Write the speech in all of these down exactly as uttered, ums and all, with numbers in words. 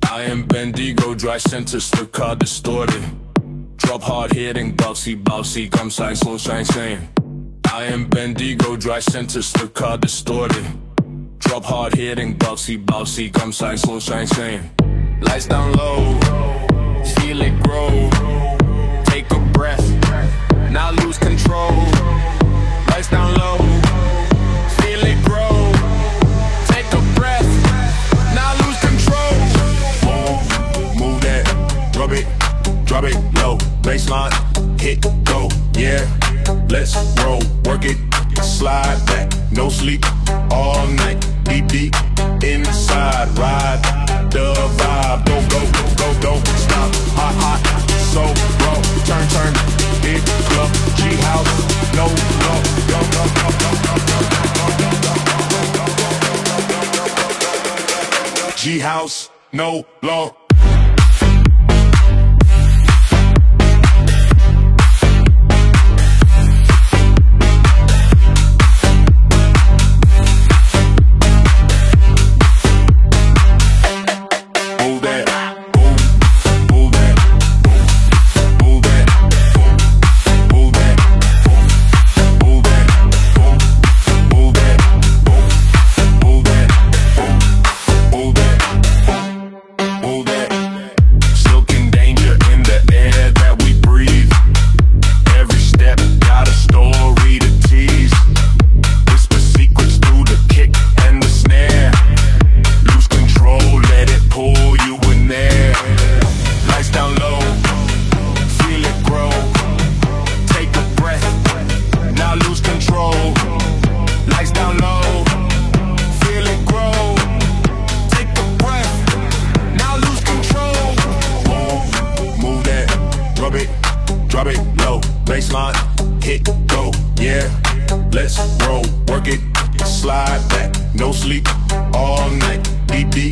I am Bendigo, dry center, staccato distorted. Drop hard hitting, bouncy, bouncy, comme ça, slow shine, shine. I am Bendigo, dry center, staccato distorted. Drop hard hitting, bouncy, bouncy, comme ça, slow shine, shine. Lights down low, feel it grow. Take a breath, now lose control. Lights down low, feel it grow. Take a breath, now lose control. Move, move that, rub it, drop it low. Baseline, hit, go, yeah. Let's roll, work it, slide back. No sleep, all night, deep, deep, inside. Ride the vibe, go, go, go, go, don't stop. Hot, hot, so raw. Turn, turn, big club, G house, no law. Go, go, go, go, go, go, go, go, go, go, go, go, go, go, go, G house, no law. Drop it low, baseline, hit, go, yeah. Let's roll, work it, slide back. No sleep, all night, deep, deep,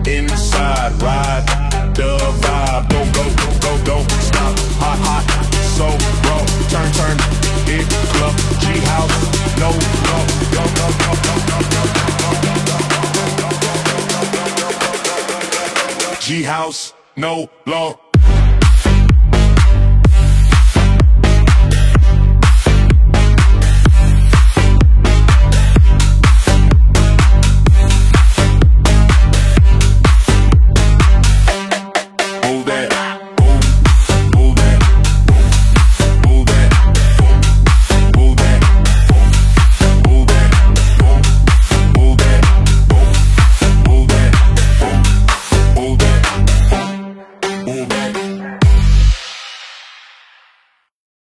inside. Ride the vibe, go, go, go, go, don't stop. Hot, hot, so raw. Turn, turn, hit, club, G house, no law. Go, go, go, go, go, go, go, go, go, go, go, go, G house, no law. Move back.